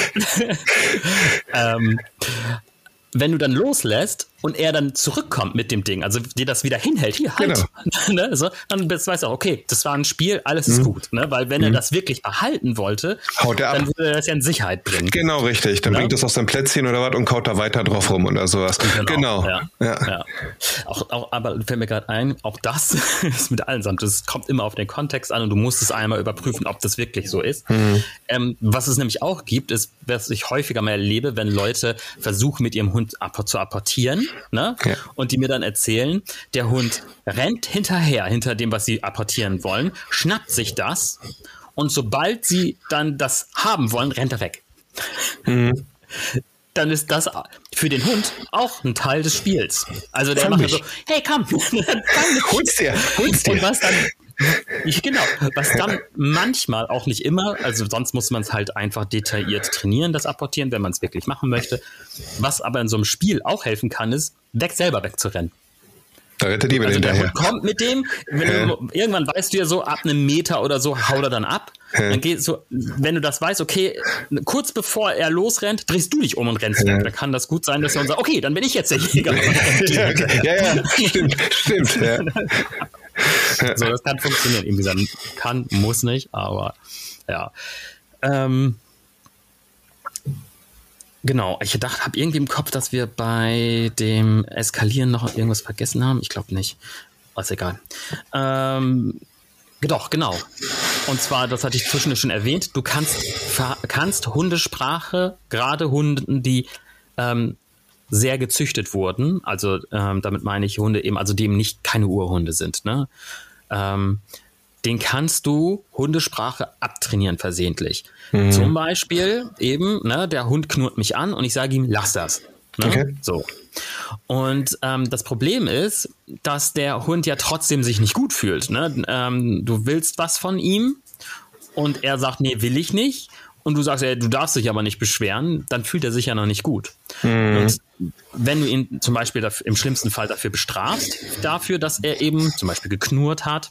ähm, wenn du dann loslässt und er dann zurückkommt mit dem Ding, also dir das wieder hinhält, hier, halt, genau. ne, so, dann weißt du auch, okay, das war ein Spiel, alles ist mhm. gut. Ne? Weil wenn mhm. er das wirklich behalten wollte, haut er ab. Dann würde er das ja in Sicherheit bringen. Genau, richtig. Dann ja? bringt es auf sein Plätzchen oder was und kaut da weiter drauf rum oder sowas. Genau. genau. Ja. Ja. Ja. Auch, auch, aber fällt mir gerade ein, auch das ist mit allen Sachen, das kommt immer auf den Kontext an und du musst es einmal überprüfen, ob das wirklich so ist. Mhm. Ähm, was es nämlich auch gibt, ist, was ich häufiger mal erlebe, wenn Leute versuchen, mit ihrem Hund zu apportieren, ne? Ja. Und die mir dann erzählen, der Hund rennt hinterher, hinter dem, was sie apportieren wollen, schnappt sich das und sobald sie dann das haben wollen, rennt er weg. Mhm. Dann ist das für den Hund auch ein Teil des Spiels. Also der Fang macht so, hey, komm, hol's dir, hol's dir. Und was dann Ich, genau, was dann manchmal auch nicht immer, also sonst muss man es halt einfach detailliert trainieren, das Apportieren, wenn man es wirklich machen möchte. Was aber in so einem Spiel auch helfen kann, ist, weg selber wegzurennen. Da rettet die wieder also hinterher. Der Hund kommt mit dem, wenn ja. du, irgendwann weißt du ja so, ab einem Meter oder so haut er dann ab. Ja. Dann geht so, wenn du das weißt, okay, kurz bevor er losrennt, drehst du dich um und rennst ja. weg. Da kann das gut sein, dass er sagt, okay, dann bin ich jetzt der Jäger. ja, ja, ja, stimmt, stimmt. Ja. So, das kann funktionieren. Irgendwie sagen, kann, muss nicht, aber ja. Ähm, genau, ich dachte, habe irgendwie im Kopf, dass wir bei dem Eskalieren noch irgendwas vergessen haben. Ich glaube nicht. Ist egal. Ähm, doch, genau. Und zwar, das hatte ich zwischendurch schon erwähnt, du kannst, kannst Hundesprache, gerade Hunden, die ähm, sehr gezüchtet wurden, also ähm, damit meine ich Hunde eben, also die eben nicht keine Urhunde sind, ne? Ähm, den kannst du Hundesprache abtrainieren versehentlich. Mhm. Zum Beispiel eben, ne, der Hund knurrt mich an und ich sage ihm, lass das. Ne? Okay. So. Und ähm, das Problem ist, dass der Hund ja trotzdem sich nicht gut fühlt. Ne? Ähm, du willst was von ihm und er sagt, nee, will ich nicht. Und du sagst, ey, du darfst dich aber nicht beschweren, dann fühlt er sich ja noch nicht gut. Mhm. Und wenn du ihn zum Beispiel dafür, im schlimmsten Fall dafür bestrafst, dafür, dass er eben zum Beispiel geknurrt hat,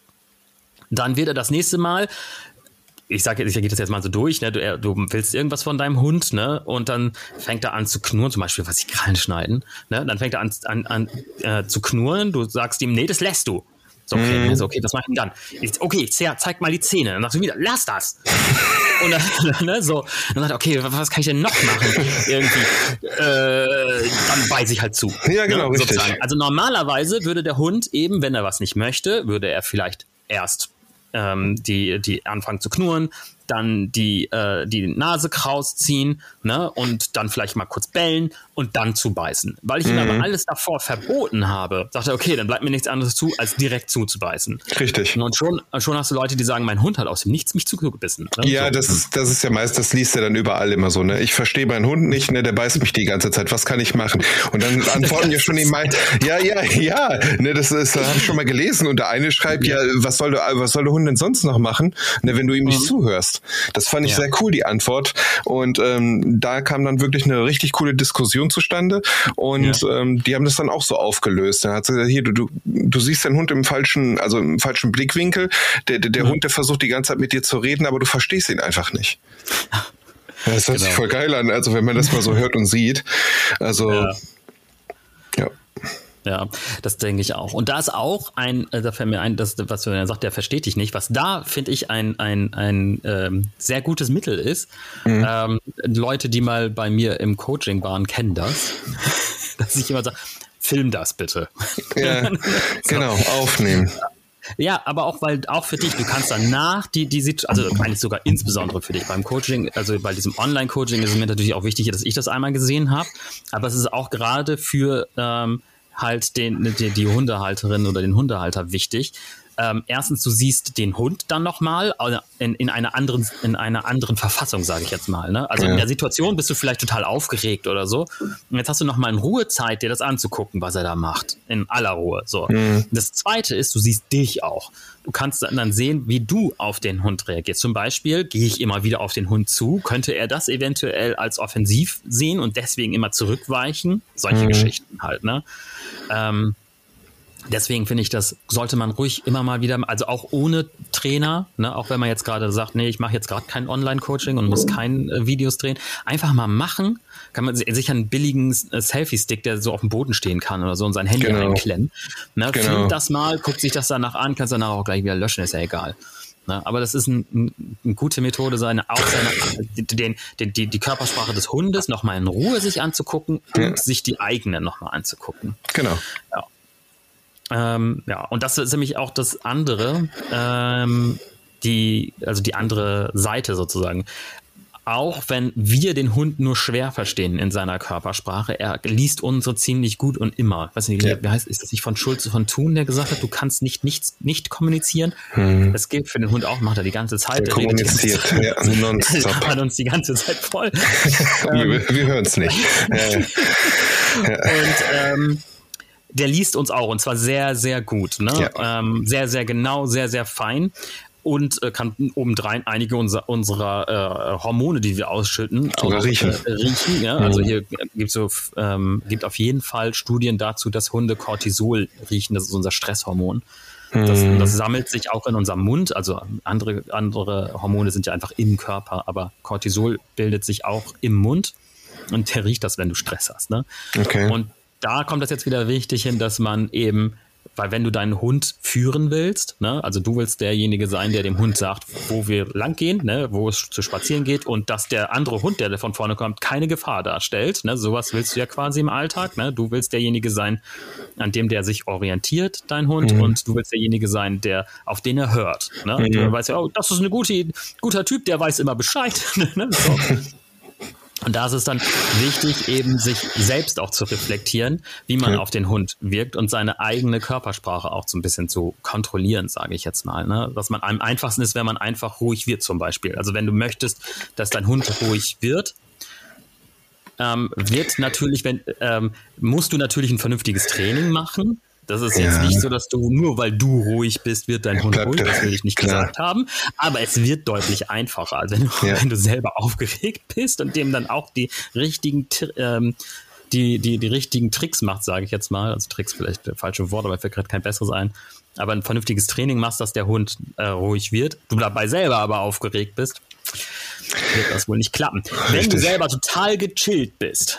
dann wird er das nächste Mal, ich sage, ich gehe das jetzt mal so durch, ne, du, du willst irgendwas von deinem Hund, ne, und dann fängt er an zu knurren, zum Beispiel, was ich Krallen schneiden, ne, dann fängt er an, an, an äh, zu knurren, du sagst ihm, nee, das lässt du. So, okay, also, okay, was mach ich denn dann? Ich, okay, zeig mal die Zähne. Dann sagst du wieder, lass das. Und dann, ne, so, dann sagt er, okay, was kann ich denn noch machen? Irgendwie, äh, dann beiße ich halt zu. Ja, genau, ne, richtig. Sozusagen. Also normalerweise würde der Hund eben, wenn er was nicht möchte, würde er vielleicht erst ähm, die, die anfangen zu knurren, dann die, äh, die Nase rausziehen, ne, und dann vielleicht mal kurz bellen und dann zubeißen. Weil ich ihm mhm. aber alles davor verboten habe, sagt er, okay, dann bleibt mir nichts anderes zu, als direkt zuzubeißen. Richtig. Und schon, schon hast du Leute, die sagen, mein Hund hat aus dem Nichts mich zugebissen. Ne? Ja, so. das ist, das ist ja meist, das liest er dann überall immer so, ne? Ich verstehe meinen Hund nicht, ne, der beißt mich die ganze Zeit, was kann ich machen? Und dann antworten ja schon die meinen, ja, ja, ja, ne, das ist, das habe ich schon mal gelesen und der eine schreibt, ja, was soll der, was soll der Hund denn sonst noch machen, ne, wenn du ihm nicht mhm. zuhörst? Das fand ich ja. sehr cool, die Antwort. Und ähm, da kam dann wirklich eine richtig coole Diskussion zustande. Und ja. ähm, die haben das dann auch so aufgelöst. Da hat sie gesagt, hier, du, du, du siehst den Hund im falschen, also im falschen Blickwinkel. Der, der, der mhm. Hund, der versucht die ganze Zeit mit dir zu reden, aber du verstehst ihn einfach nicht. Ja, das hört genau. sich voll geil an, also wenn man das mal so hört und sieht. Also ja. ja. Ja, das denke ich auch. Und da ist auch ein, da fällt mir ein, das, was er sagt, der versteht dich nicht. Was da, finde ich, ein, ein, ein ähm, sehr gutes Mittel ist. Mhm. Ähm, Leute, die mal bei mir im Coaching waren, kennen das. Dass ich immer sage, film das bitte. Ja, so. Genau, aufnehmen. Ja, aber auch, weil auch für dich, du kannst danach die, die Situation, also eigentlich sogar insbesondere für dich beim Coaching, also bei diesem Online-Coaching ist es mir natürlich auch wichtig, dass ich das einmal gesehen habe. Aber es ist auch gerade für ähm, halt den, die, die Hundehalterin oder den Hundehalter wichtig, ähm, erstens, du siehst den Hund dann nochmal in, in einer anderen, in einer anderen Verfassung, sage ich jetzt mal. Ne? Also ja. in der Situation bist du vielleicht total aufgeregt oder so. Und jetzt hast du nochmal in Ruhe Zeit, dir das anzugucken, was er da macht. In aller Ruhe. So. Mhm. Das Zweite ist, du siehst dich auch. Du kannst dann sehen, wie du auf den Hund reagierst. Zum Beispiel, gehe ich immer wieder auf den Hund zu? Könnte er das eventuell als offensiv sehen und deswegen immer zurückweichen? Solche mhm. Geschichten halt, ne? Ähm, Deswegen finde ich, das sollte man ruhig immer mal wieder, also auch ohne Trainer, ne, auch wenn man jetzt gerade sagt, nee, ich mache jetzt gerade kein Online-Coaching und muss keine äh, Videos drehen, einfach mal machen, kann man sich einen billigen äh, Selfie-Stick, der so auf dem Boden stehen kann oder so und sein Handy genau. einklemmen. Ne, genau. Filmt das mal, guckt sich das danach an, kannst danach auch gleich wieder löschen, ist ja egal. Ne, aber das ist ein, ein, eine gute Methode, seine, auch seine, den, den, die, die Körpersprache des Hundes nochmal in Ruhe sich anzugucken und ja. sich die eigene nochmal anzugucken. Genau. Ja. Ähm, ja, und das ist nämlich auch das andere, ähm, die, also die andere Seite sozusagen. Auch wenn wir den Hund nur schwer verstehen in seiner Körpersprache, er liest unsere ziemlich gut und immer. Ich weiß nicht, ja. wie heißt, ist das nicht von Schulze von Thun, der gesagt hat, du kannst nicht nichts nicht kommunizieren? Hm. Das gilt für den Hund auch, macht er die ganze Zeit. Der, der kommuniziert, Zeit. Ja, nonstop. Hat uns die ganze Zeit voll. wir wir hören es nicht. Ja. Ja. Und ähm, der liest uns auch und zwar sehr, sehr gut. Ne? Ja. Ähm, sehr, sehr genau, sehr, sehr fein und äh, kann obendrein einige unser, unserer äh, Hormone, die wir ausschütten, auch, riechen. Äh, riechen ja? mhm. Also hier gibt so, ähm, gibt auf jeden Fall Studien dazu, dass Hunde Cortisol riechen. Das ist unser Stresshormon. Mhm. Das, das sammelt sich auch in unserem Mund. Also andere, andere Hormone sind ja einfach im Körper, aber Cortisol bildet sich auch im Mund und der riecht das, wenn du Stress hast. Ne? Okay. Und da kommt das jetzt wieder wichtig hin, dass man eben, weil wenn du deinen Hund führen willst, ne, also du willst derjenige sein, der dem Hund sagt, wo wir lang gehen, ne, wo es zu spazieren geht und dass der andere Hund, der von vorne kommt, keine Gefahr darstellt. Ne, sowas willst du ja quasi im Alltag. Ne, du willst derjenige sein, an dem der sich orientiert, dein Hund, mhm. und du willst derjenige sein, der auf den er hört. Ne, mhm. Du weißt ja, oh, das ist ein gute, guter Typ, der weiß immer Bescheid. Ne, so. Und da ist es dann wichtig, eben sich selbst auch zu reflektieren, wie man ja. auf den Hund wirkt und seine eigene Körpersprache auch so ein bisschen zu kontrollieren, sage ich jetzt mal. Ne? Dass man am einfachsten ist, wenn man einfach ruhig wird zum Beispiel. Also wenn du möchtest, dass dein Hund ruhig wird, ähm, wird natürlich, wenn ähm, musst du natürlich ein vernünftiges Training machen. Das ist jetzt ja. nicht so, dass du, nur weil du ruhig bist, wird dein Hund ruhig, das will ich nicht klar. gesagt haben. Aber es wird deutlich einfacher, also wenn du, ja. wenn du selber aufgeregt bist und dem dann auch die richtigen, ähm, die, die, die richtigen Tricks macht, sage ich jetzt mal. Also Tricks vielleicht das falsche Wort, aber fällt gerade kein besseres ein. Aber ein vernünftiges Training machst, dass der Hund äh, ruhig wird. Du dabei selber aber aufgeregt bist, wird das wohl nicht klappen. Richtig. Wenn du selber total gechillt bist,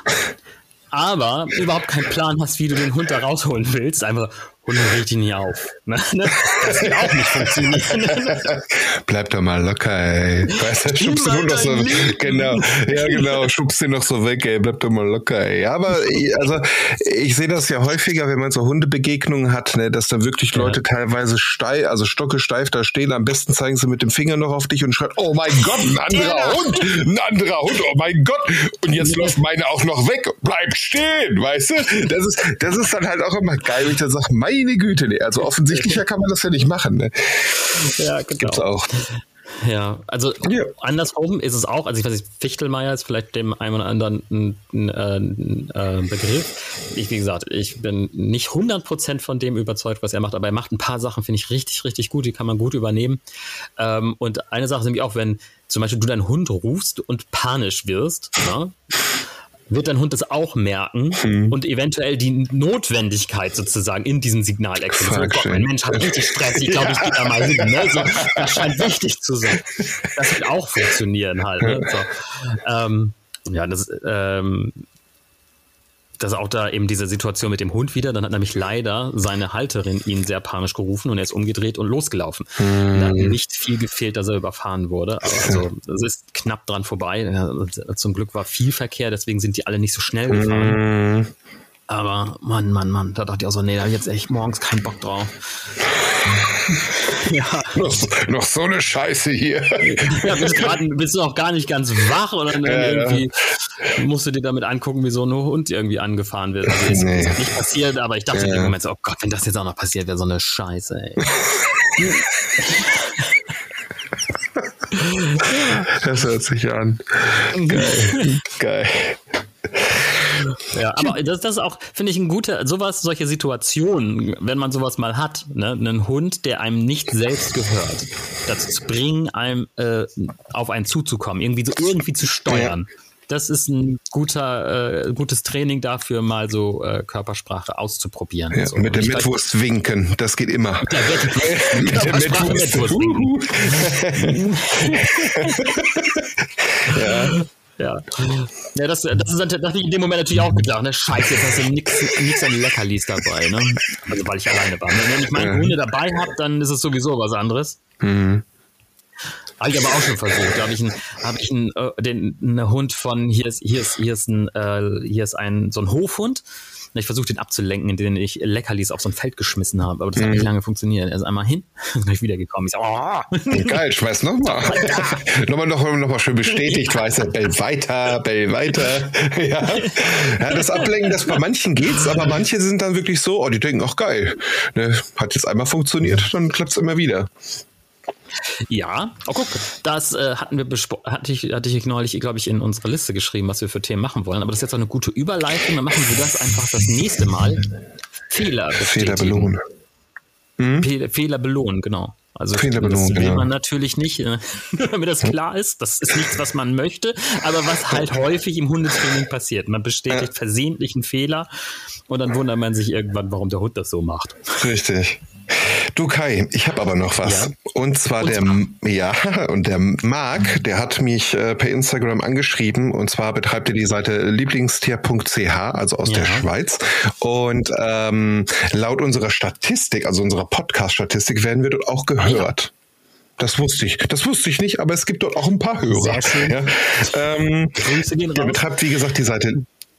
aber überhaupt keinen Plan hast, wie du den Hund da rausholen willst, einfach Hunde reg dich nicht auf. Das wird auch nicht funktionieren. Bleib doch mal locker, ey. Weißt du, schubst den Hund noch so weg. Genau. Ja, genau. Schubst den noch so weg, ey. Bleib doch mal locker, ey. Aber, also, ich sehe das ja häufiger, wenn man so Hundebegegnungen hat, ne, dass da wirklich Leute ja. teilweise steif, also stockesteif da stehen. Am besten zeigen sie mit dem Finger noch auf dich und schreien, oh mein Gott, ein anderer ja. Hund. Ein anderer Hund, oh mein Gott. Und jetzt läuft meine auch noch weg. Bleibt stehen, weißt du? Das ist, das ist dann halt auch immer geil, wenn ich dann sage, meine Güte, nee. Also offensichtlicher kann man das ja nicht machen. Ne? Ja, genau. Gibt's auch. Ja, also ja. andersrum ist es auch, also ich weiß nicht, Fichtelmeier ist vielleicht dem einen oder anderen ein, ein, ein, ein Begriff. Ich, wie gesagt, ich bin nicht hundert Prozent von dem überzeugt, was er macht, aber er macht ein paar Sachen, finde ich richtig, richtig gut, die kann man gut übernehmen. Und eine Sache ist nämlich auch, wenn zum Beispiel du deinen Hund rufst und panisch wirst, ne? Wird dein Hund das auch merken hm. und eventuell die Notwendigkeit sozusagen in diesem Signal erkennen. So, oh Gott, mein Mensch hat richtig Stress, ich glaube, ja. ich gehe da mal hin. Ne? So, das scheint wichtig zu sein. Das wird auch funktionieren halt. Ne? So, ähm, ja, das, ähm, das ist auch da eben diese Situation mit dem Hund wieder. Dann hat nämlich leider seine Halterin ihn sehr panisch gerufen und er ist umgedreht und losgelaufen. Hm. Da hat nicht viel gefehlt, dass er überfahren wurde. Aber also, es ist knapp dran vorbei. Ja, zum Glück war viel Verkehr, deswegen sind die alle nicht so schnell gefahren. Hm. Aber Mann, Mann, Mann, da dachte ich auch so, nee, da habe ich jetzt echt morgens keinen Bock drauf. Ja. Noch, noch so eine Scheiße hier. Ja, bist, grad, bist du noch gar nicht ganz wach oder dann ja, irgendwie ja. musst du dir damit angucken, wie so ein Hund irgendwie angefahren wird. Also ist, nee. ist nicht passiert, aber ich dachte ja. in dem Moment so, oh Gott, wenn das jetzt auch noch passiert, wäre so eine Scheiße, ey. Das hört sich an. Geil. Geil. Ja, aber das, das ist auch, finde ich, ein guter, sowas, solche Situationen, wenn man sowas mal hat, ne, einen Hund, der einem nicht selbst gehört, dazu zu bringen, einem äh, auf einen zuzukommen, irgendwie so irgendwie zu steuern. Ja. Das ist ein guter, äh, gutes Training dafür, mal so äh, Körpersprache auszuprobieren. Ja, so. Mit der Metwurst winken, das geht immer. Mit der Metwurst, mit der Metwurst winken. Ja. Ja, ja das, das ist das habe ich in dem Moment natürlich auch gedacht, ne? Scheiße, jetzt hast du nichts an Leckerlis dabei, ne? Also weil ich alleine war. Wenn ich meine ja. Hunde dabei habe, dann ist es sowieso was anderes. Mhm. Habe ich aber auch schon versucht. Da habe ich einen, hab ich einen, äh, den, einen Hund von, hier ist, hier ist, hier ist ein, äh, hier ist ein, so ein Hofhund. Und ich versuche den abzulenken, indem ich Leckerlis auf so ein Feld geschmissen habe. Aber das mhm. hat nicht lange funktioniert. Er ist einmal hin, dann bin ich wiedergekommen. Ich so, oh. Geil, schmeiß nochmal. nochmal, nochmal, nochmal schön bestätigt, ja. Weißt du, bell weiter, bell weiter. Ja. Ja, das Ablenken, das bei manchen geht's, aber manche sind dann wirklich so, oh, die denken, ach geil, ne, hat jetzt einmal funktioniert, dann klappt's immer wieder. Ja, oh guck, das äh, hatten wir besprochen, hatte ich, hatte ich neulich, glaube ich, in unsere Liste geschrieben, was wir für Themen machen wollen, aber das ist jetzt auch eine gute Überleitung, dann machen wir das einfach das nächste Mal. Fehler bestätigen. Fehler belohnen. Hm? Fe- Fehler belohnen, genau. Also Fehler das belohnen, will genau. man natürlich nicht, äh, damit das klar ist, das ist nichts, was man möchte, aber was halt häufig im Hundetraining passiert. Man bestätigt ja. versehentlich einen Fehler und dann wundert man sich irgendwann, warum der Hund das so macht. Richtig. Du Kai, ich habe aber noch was. Ja. Und zwar und der, zwar? ja, und der Marc, der hat mich äh, per Instagram angeschrieben und zwar betreibt er die Seite lieblingstier punkt c h, also aus ja. der Schweiz. Und ähm, laut unserer Statistik, also unserer Podcast-Statistik, werden wir dort auch gehört. Ja. Das wusste ich. Das wusste ich nicht, aber es gibt dort auch ein paar Hörer. Sehr schön. Ja. Ähm, Grüße gehen raus. Der betreibt, wie gesagt, die Seite.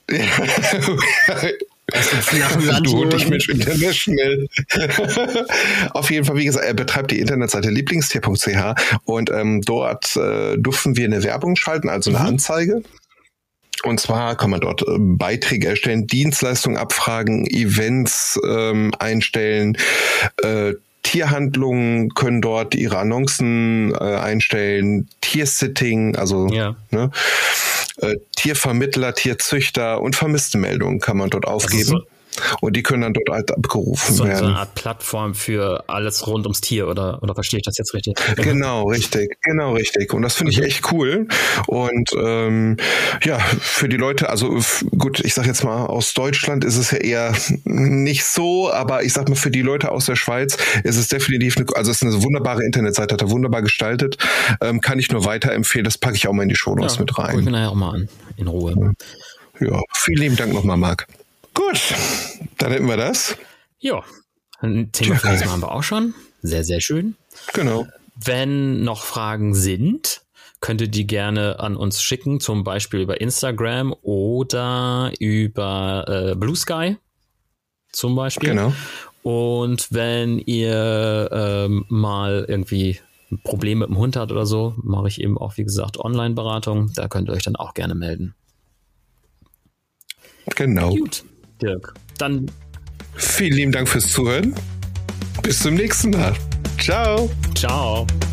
Du und ich Mensch International. Auf jeden Fall, wie gesagt, er betreibt die Internetseite lieblingstier punkt c h und ähm, dort äh, durften wir eine Werbung schalten, also eine mhm. Anzeige. Und zwar kann man dort äh, Beiträge erstellen, Dienstleistungen abfragen, Events ähm, einstellen, äh, Tierhandlungen können dort ihre Annoncen äh, einstellen, Tiersitting, also ja. ne, äh, Tiervermittler, Tierzüchter und Vermisstenmeldungen kann man dort aufgeben. Also so, und die können dann dort halt abgerufen so, werden. So eine Art Plattform für alles rund ums Tier, oder, oder verstehe ich das jetzt richtig? Genau, richtig, genau richtig. Und das finde ich echt cool. Und ähm, ja, für die Leute, also f- gut, ich sag jetzt mal, aus Deutschland ist es ja eher nicht so, aber ich sag mal, für die Leute aus der Schweiz ist es definitiv, eine, also es ist eine wunderbare Internetseite, hat er wunderbar gestaltet, ähm, kann ich nur weiterempfehlen, das packe ich auch mal in die Shownotes ja, mit rein. Guck ich mir nachher auch mal an, in Ruhe. Ja, vielen lieben Dank nochmal, Marc. Gut, dann hätten wir das. Ja, ein Thema für nächstes Mal haben wir auch schon. Sehr, sehr schön. Genau. Wenn noch Fragen sind, könnt ihr die gerne an uns schicken, zum Beispiel über Instagram oder über äh, Blue Sky zum Beispiel. Genau. Und wenn ihr ähm, mal irgendwie ein Problem mit dem Hund habt oder so, mache ich eben auch, wie gesagt, Online-Beratung. Da könnt ihr euch dann auch gerne melden. Genau. Gut, Dirk. Dann vielen lieben Dank fürs Zuhören. Bis zum nächsten Mal. Ciao. Ciao.